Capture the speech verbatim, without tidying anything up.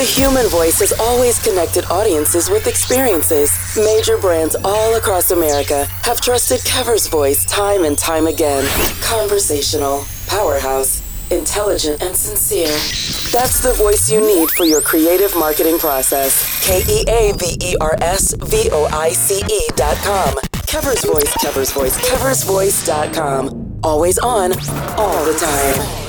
The human voice has always connected audiences with experiences. Major brands all across America have trusted Kever's voice time and time again. Conversational, powerhouse, intelligent, and sincere. That's the voice you need for your creative marketing process. K E A V E R S V O I C E dot com. Kever's Voice, Kever's Voice, Kevers Voice dot com. Always on, all the time.